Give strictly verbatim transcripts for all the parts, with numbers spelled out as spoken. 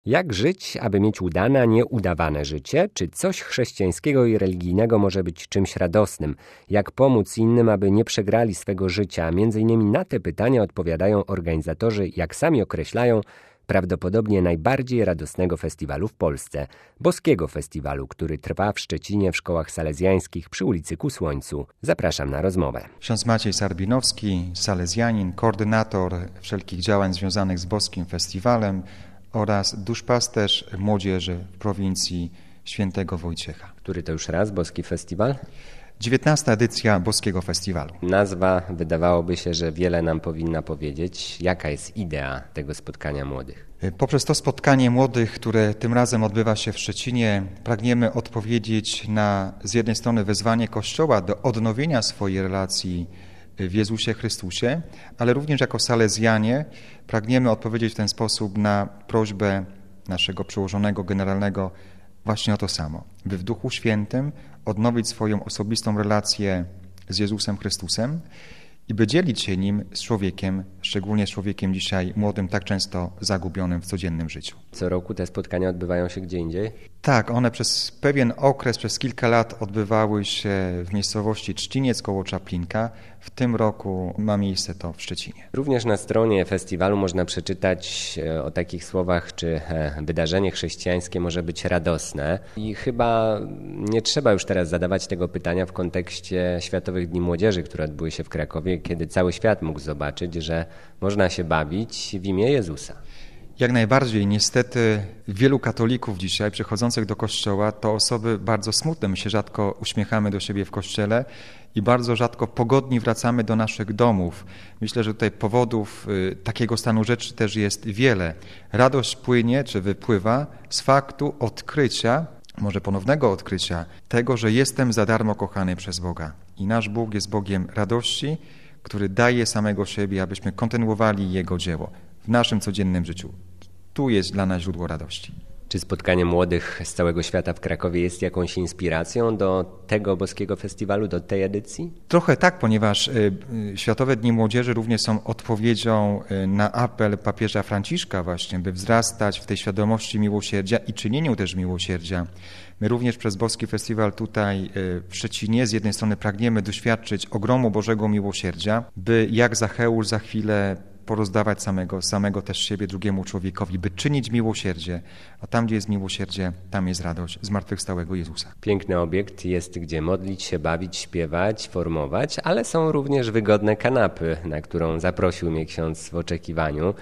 Jak żyć, aby mieć udane, a nie udawane życie? Czy coś chrześcijańskiego i religijnego może być czymś radosnym? Jak pomóc innym, aby nie przegrali swego życia? Między innymi na te pytania odpowiadają organizatorzy, jak sami określają, prawdopodobnie najbardziej radosnego festiwalu w Polsce, Boskiego Festiwalu, który trwa w Szczecinie w szkołach salezjańskich przy ulicy Ku Słońcu. Zapraszam na rozmowę. Ksiądz Maciej Sarbinowski, salezjanin, koordynator wszelkich działań związanych z Boskim Festiwalem oraz duszpasterz młodzieży w prowincji Świętego Wojciecha. Który to już raz Boski Festiwal? dziewiętnasta edycja Boskiego Festiwalu. Nazwa wydawałoby się, że wiele nam powinna powiedzieć. Jaka jest idea tego spotkania młodych? Poprzez to spotkanie młodych, które tym razem odbywa się w Szczecinie, pragniemy odpowiedzieć na z jednej strony wezwanie Kościoła do odnowienia swojej relacji w Jezusie Chrystusie, ale również jako salezjanie pragniemy odpowiedzieć w ten sposób na prośbę naszego przełożonego generalnego właśnie o to samo, by w Duchu Świętym odnowić swoją osobistą relację z Jezusem Chrystusem i by dzielić się Nim z człowiekiem, szczególnie z człowiekiem dzisiaj młodym, tak często zagubionym w codziennym życiu. Co roku te spotkania odbywają się gdzie indziej? Tak, one przez pewien okres, przez kilka lat odbywały się w miejscowości Trzciniec koło Czaplinka. W tym roku ma miejsce to w Szczecinie. Również na stronie festiwalu można przeczytać o takich słowach, czy wydarzenie chrześcijańskie może być radosne. I chyba nie trzeba już teraz zadawać tego pytania w kontekście Światowych Dni Młodzieży, które odbyły się w Krakowie, kiedy cały świat mógł zobaczyć, że można się bawić w imię Jezusa. Jak najbardziej. Niestety wielu katolików dzisiaj przychodzących do kościoła to osoby bardzo smutne. My się rzadko uśmiechamy do siebie w kościele i bardzo rzadko pogodni wracamy do naszych domów. Myślę, że tutaj powodów y, takiego stanu rzeczy też jest wiele. Radość płynie czy wypływa z faktu odkrycia, może ponownego odkrycia tego, że jestem za darmo kochany przez Boga. I nasz Bóg jest Bogiem radości, który daje samego siebie, abyśmy kontynuowali Jego dzieło w naszym codziennym życiu. Tu jest dla nas źródło radości. Czy spotkanie młodych z całego świata w Krakowie jest jakąś inspiracją do tego Boskiego Festiwalu, do tej edycji? Trochę tak, ponieważ y, y, Światowe Dni Młodzieży również są odpowiedzią y, na apel papieża Franciszka właśnie, by wzrastać w tej świadomości miłosierdzia i czynieniu też miłosierdzia. My również przez Boski Festiwal tutaj y, w Szczecinie z jednej strony pragniemy doświadczyć ogromu Bożego miłosierdzia, by jak Zacheusz za chwilę porozdawać samego, samego też siebie drugiemu człowiekowi, by czynić miłosierdzie, a tam, gdzie jest miłosierdzie, tam jest radość zmartwychwstałego Jezusa. Piękny obiekt, jest gdzie modlić się, bawić, śpiewać, formować, ale są również wygodne kanapy, na którą zaprosił mnie ksiądz w oczekiwaniu,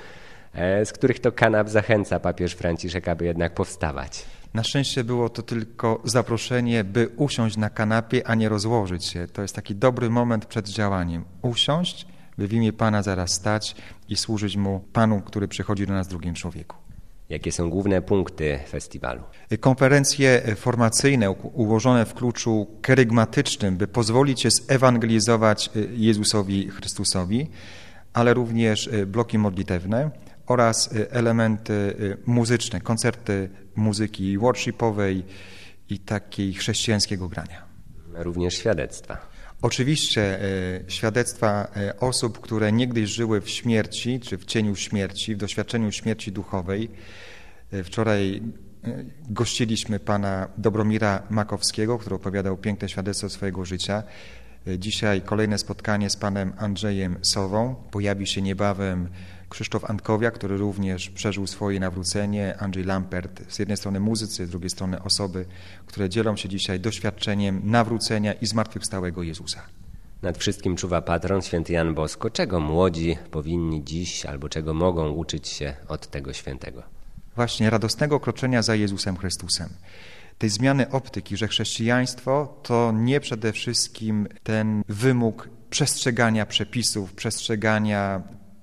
z których to kanap zachęca papież Franciszek, aby jednak powstawać. Na szczęście było to tylko zaproszenie, by usiąść na kanapie, a nie rozłożyć się. To jest taki dobry moment przed działaniem. Usiąść, by w imię Pana zaraz stać i służyć Mu, Panu, który przychodzi do nas w drugim człowieku. Jakie są główne punkty festiwalu? Konferencje formacyjne ułożone w kluczu kerygmatycznym, by pozwolić się zewangelizować Jezusowi Chrystusowi, ale również bloki modlitewne oraz elementy muzyczne, koncerty muzyki worshipowej i takiej chrześcijańskiego grania. Również świadectwa. Oczywiście e, świadectwa e, osób, które niegdyś żyły w śmierci, czy w cieniu śmierci, w doświadczeniu śmierci duchowej. E, wczoraj e, gościliśmy pana Dobromira Makowskiego, który opowiadał piękne świadectwo swojego życia. E, dzisiaj kolejne spotkanie z panem Andrzejem Sową. Pojawi się niebawem Krzysztof Antkowiak, który również przeżył swoje nawrócenie, Andrzej Lampert, z jednej strony muzycy, z drugiej strony osoby, które dzielą się dzisiaj doświadczeniem nawrócenia i zmartwychwstałego Jezusa. Nad wszystkim czuwa patron święty Jan Bosko. Czego młodzi powinni dziś albo czego mogą uczyć się od tego świętego? Właśnie radosnego kroczenia za Jezusem Chrystusem. Tej zmiany optyki, że chrześcijaństwo to nie przede wszystkim ten wymóg przestrzegania przepisów, przestrzegania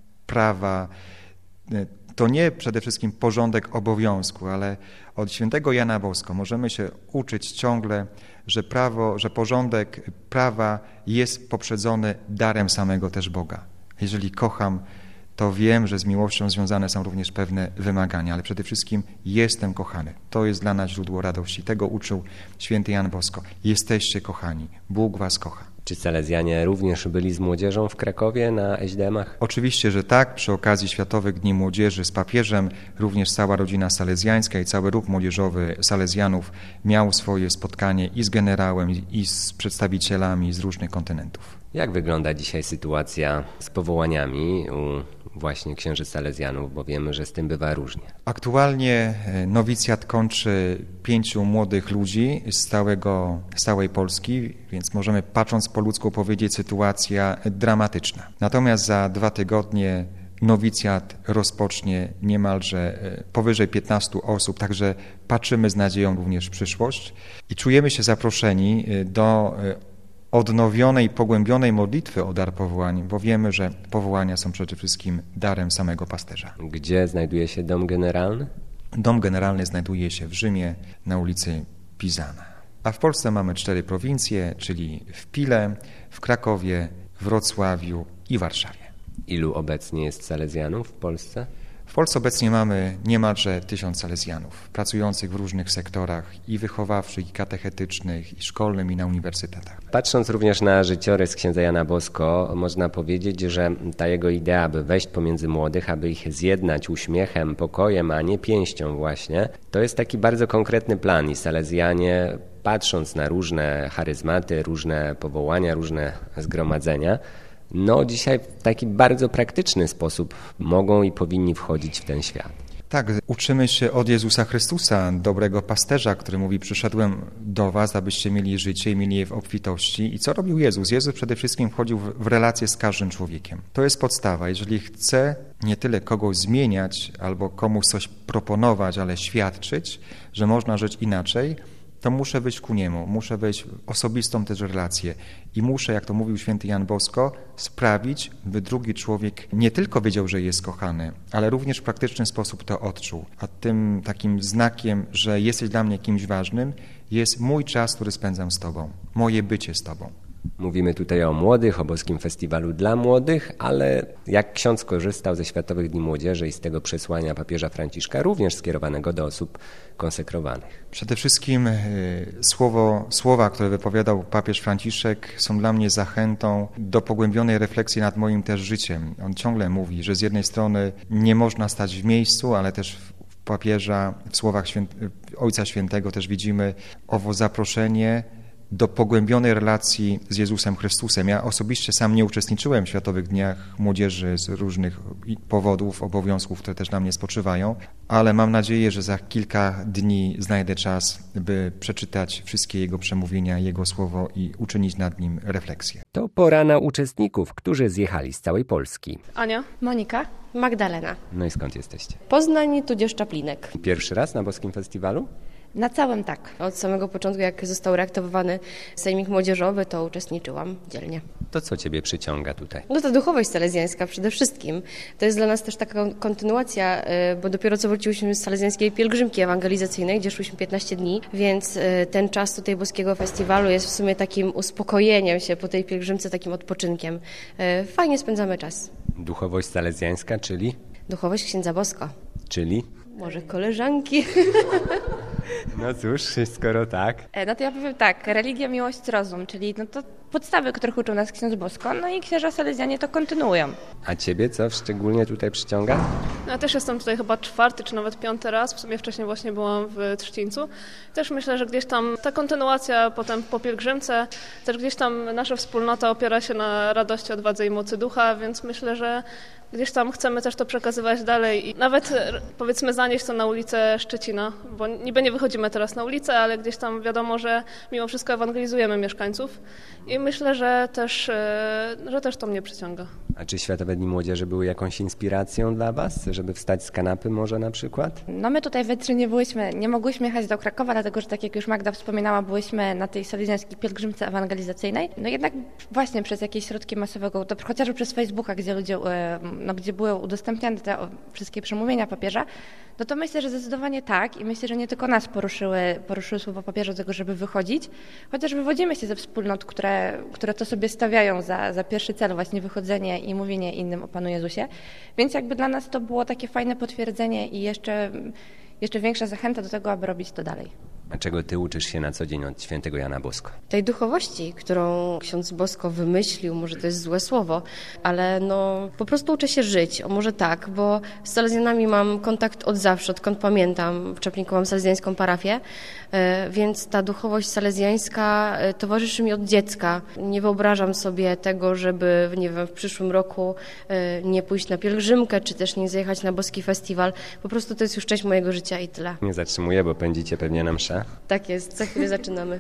prawa, to nie przede wszystkim porządek obowiązku, ale od świętego Jana Bosko możemy się uczyć ciągle, że prawo, że porządek prawa jest poprzedzony darem samego też Boga. Jeżeli kocham, to wiem, że z miłością związane są również pewne wymagania, ale przede wszystkim jestem kochany. To jest dla nas źródło radości. Tego uczył święty Jan Bosko. Jesteście kochani. Bóg was kocha. Czy Salezjanie również byli z młodzieżą w Krakowie na eśdemach? Oczywiście, że tak. Przy okazji Światowych Dni Młodzieży z papieżem również cała rodzina salezjańska i cały ruch młodzieżowy Salezjanów miał swoje spotkanie i z generałem, i z przedstawicielami z różnych kontynentów. Jak wygląda dzisiaj sytuacja z powołaniami u właśnie księży Salezjanów, bo wiemy, że z tym bywa różnie? Aktualnie nowicjat kończy pięciu młodych ludzi z, całego, z całej Polski, więc możemy patrząc po ludzku powiedzieć sytuacja dramatyczna. Natomiast za dwa tygodnie nowicjat rozpocznie niemalże powyżej piętnastu osób, także patrzymy z nadzieją również w przyszłość i czujemy się zaproszeni do odnowionej, pogłębionej modlitwy o dar powołań, bo wiemy, że powołania są przede wszystkim darem samego pasterza. Gdzie znajduje się dom generalny? Dom generalny znajduje się w Rzymie na ulicy Pisana. A w Polsce mamy cztery prowincje, czyli w Pile, w Krakowie, Wrocławiu i Warszawie. Ilu obecnie jest Salezjanów w Polsce? W Polsce obecnie mamy niemalże tysiąc salezjanów, pracujących w różnych sektorach i wychowawczych, i katechetycznych, i szkolnym, i na uniwersytetach. Patrząc również na życiorys księdza Jana Bosko, można powiedzieć, że ta jego idea, aby wejść pomiędzy młodych, aby ich zjednać uśmiechem, pokojem, a nie pięścią właśnie, to jest taki bardzo konkretny plan i Salezjanie, patrząc na różne charyzmaty, różne powołania, różne zgromadzenia, no dzisiaj w taki bardzo praktyczny sposób mogą i powinni wchodzić w ten świat. Tak, uczymy się od Jezusa Chrystusa, dobrego pasterza, który mówi: przyszedłem do was, abyście mieli życie i mieli je w obfitości. I co robił Jezus? Jezus przede wszystkim wchodził w relację z każdym człowiekiem. To jest podstawa. Jeżeli chcę nie tyle kogoś zmieniać albo komuś coś proponować, ale świadczyć, że można żyć inaczej, to muszę wyjść ku niemu, muszę wejść w osobistą też relację i muszę, jak to mówił święty Jan Bosko, sprawić, by drugi człowiek nie tylko wiedział, że jest kochany, ale również w praktyczny sposób to odczuł. A tym takim znakiem, że jesteś dla mnie kimś ważnym, jest mój czas, który spędzam z Tobą, moje bycie z Tobą. Mówimy tutaj o młodych, o Boskim Festiwalu dla Młodych, ale jak ksiądz korzystał ze Światowych Dni Młodzieży i z tego przesłania papieża Franciszka, również skierowanego do osób konsekrowanych? Przede wszystkim słowo, słowa, które wypowiadał papież Franciszek, są dla mnie zachętą do pogłębionej refleksji nad moim też życiem. On ciągle mówi, że z jednej strony nie można stać w miejscu, ale też w papieża, w słowach święt, Ojca Świętego też widzimy owo zaproszenie do pogłębionej relacji z Jezusem Chrystusem. Ja osobiście sam nie uczestniczyłem w Światowych Dniach Młodzieży z różnych powodów, obowiązków, które też na mnie spoczywają, ale mam nadzieję, że za kilka dni znajdę czas, by przeczytać wszystkie Jego przemówienia, Jego słowo i uczynić nad nim refleksję. To pora na uczestników, którzy zjechali z całej Polski. Ania, Monika, Magdalena. No i skąd jesteście? Poznań, tudzież Czaplinek. Pierwszy raz na Boskim Festiwalu? Na całym tak. Od samego początku, jak został reaktywowany Sejmik Młodzieżowy, to uczestniczyłam dzielnie. To co Ciebie przyciąga tutaj? No to duchowość salezjańska przede wszystkim. To jest dla nas też taka kontynuacja, bo dopiero co wróciłyśmy z salezjańskiej pielgrzymki ewangelizacyjnej, gdzie szłyśmy piętnaście dni, więc ten czas tutaj Boskiego Festiwalu jest w sumie takim uspokojeniem się po tej pielgrzymce, takim odpoczynkiem. Fajnie spędzamy czas. Duchowość salezjańska, czyli? Duchowość księdza Bosko. Czyli? Może koleżanki. No cóż, skoro tak. no to ja powiem tak, religia, miłość, rozum, czyli no to podstawy, których uczył nas ksiądz Bosko, no i księża salezjanie to kontynuują. A Ciebie co szczególnie tutaj przyciąga? No ja też jestem tutaj chyba czwarty czy nawet piąty raz, w sumie wcześniej właśnie byłam w Trzcińcu. Też myślę, że gdzieś tam ta kontynuacja potem po pielgrzymce, też gdzieś tam nasza wspólnota opiera się na radości, odwadze i mocy ducha, więc myślę, że gdzieś tam chcemy też to przekazywać dalej i nawet powiedzmy zanieść to na ulicę Szczecina, bo niby nie wychodzimy teraz na ulicę, ale gdzieś tam wiadomo, że mimo wszystko ewangelizujemy mieszkańców i myślę, że też, że też to mnie przyciąga. A czy Światowe Dni Młodzieży były jakąś inspiracją dla Was, żeby wstać z kanapy może na przykład? No my tutaj we trzy nie byłyśmy, nie mogłyśmy jechać do Krakowa, dlatego że tak jak już Magda wspominała, byłyśmy na tej salezjańskiej pielgrzymce ewangelizacyjnej. No jednak właśnie przez jakieś środki masowego, to chociażby przez Facebooka, gdzie ludzie, no, gdzie były udostępniane te wszystkie przemówienia papieża, no to myślę, że zdecydowanie tak i myślę, że nie tylko nas poruszyły, poruszyły słowa papieża do tego, żeby wychodzić, chociaż wywodzimy się ze wspólnot, które, które to sobie stawiają za, za pierwszy cel właśnie wychodzenie i mówienie innym o Panu Jezusie, więc jakby dla nas to było takie fajne potwierdzenie i jeszcze, jeszcze większa zachęta do tego, aby robić to dalej. A czego ty uczysz się na co dzień od świętego Jana Bosko? Tej duchowości, którą ksiądz Bosko wymyślił, może to jest złe słowo, ale no po prostu uczę się żyć, o może tak, bo z salezjanami mam kontakt od zawsze, odkąd pamiętam. W Czapniku mam salezjańską parafię, więc ta duchowość salezjańska towarzyszy mi od dziecka. Nie wyobrażam sobie tego, żeby nie wiem, w przyszłym roku nie pójść na pielgrzymkę, czy też nie zjechać na boski festiwal. Po prostu to jest już część mojego życia i tyle. Nie zatrzymuję, bo pędzicie pewnie na mszę. Tak jest, za chwilę zaczynamy.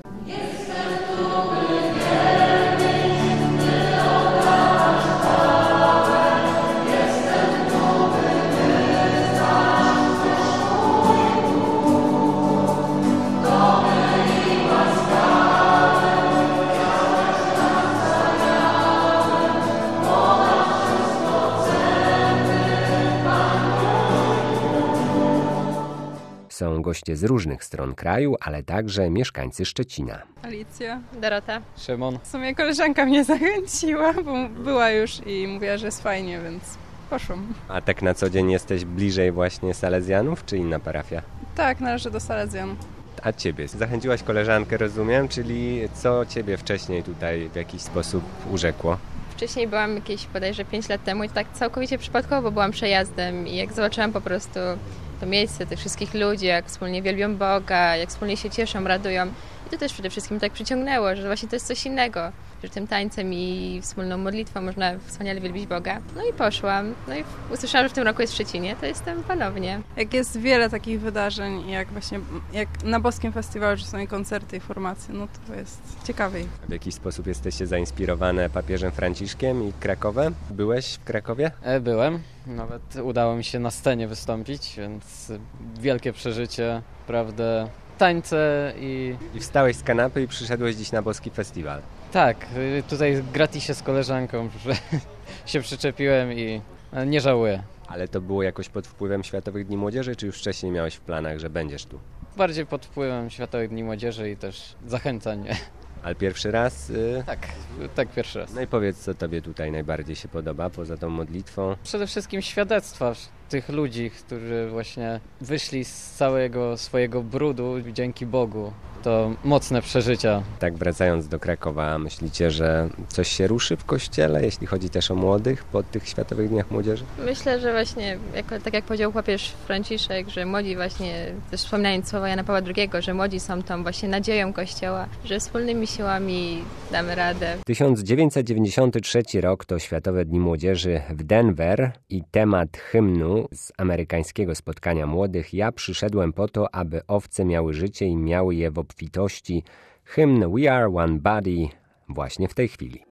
Są goście z różnych stron kraju, ale także mieszkańcy Szczecina. Alicja. Dorota. Szymon. W sumie koleżanka mnie zachęciła, bo była już i mówiła, że jest fajnie, więc poszłam. A tak na co dzień jesteś bliżej właśnie salezjanów, czy inna parafia? Tak, należę do Salezjan. A ciebie? Zachęciłaś koleżankę, rozumiem, czyli co ciebie wcześniej tutaj w jakiś sposób urzekło? Wcześniej byłam jakieś bodajże pięć lat temu i tak całkowicie przypadkowo, bo byłam przejazdem i jak zobaczyłam po prostu to miejsce, tych wszystkich ludzi, jak wspólnie wielbią Boga, jak wspólnie się cieszą, radują. I to też przede wszystkim tak przyciągnęło, że właśnie to jest coś innego, że tym tańcem i wspólną modlitwą można wspaniale wielbić Boga. No i poszłam, no i usłyszałam, że w tym roku jest w Szczecinie, to jestem ponownie. Jak jest wiele takich wydarzeń, jak właśnie jak na Boskim Festiwalu, że są i koncerty, i formacje, no to jest ciekawiej. W jakiś sposób jesteście zainspirowane papieżem Franciszkiem i Krakowem? Byłeś w Krakowie? E, byłem, nawet udało mi się na scenie wystąpić, więc wielkie przeżycie, prawda, tańce i... I wstałeś z kanapy i przyszedłeś dziś na Boski Festiwal. Tak, tutaj gratisie z koleżanką, że się przyczepiłem i nie żałuję. Ale to było jakoś pod wpływem Światowych Dni Młodzieży, czy już wcześniej miałeś w planach, że będziesz tu? Bardziej pod wpływem Światowych Dni Młodzieży i też zachęcań. Ale pierwszy raz? Y... Tak, tak pierwszy raz. No i powiedz, co tobie tutaj najbardziej się podoba, poza tą modlitwą? Przede wszystkim świadectwa tych ludzi, którzy właśnie wyszli z całego swojego brudu dzięki Bogu. To mocne przeżycia. Tak wracając do Krakowa, myślicie, że coś się ruszy w Kościele, jeśli chodzi też o młodych po tych Światowych Dniach Młodzieży? Myślę, że właśnie, jako, tak jak powiedział papież Franciszek, że młodzi właśnie, też wspominając słowa Jana Pawła drugiego, że młodzi są tą właśnie nadzieją Kościoła, że wspólnymi siłami damy radę. tysiąc dziewięćset dziewięćdziesiąty trzeci rok to Światowe Dni Młodzieży w Denver i temat hymnu z amerykańskiego spotkania młodych Ja przyszedłem po to, aby owce miały życie i miały je w obfitości. Hymn We Are One Body właśnie w tej chwili.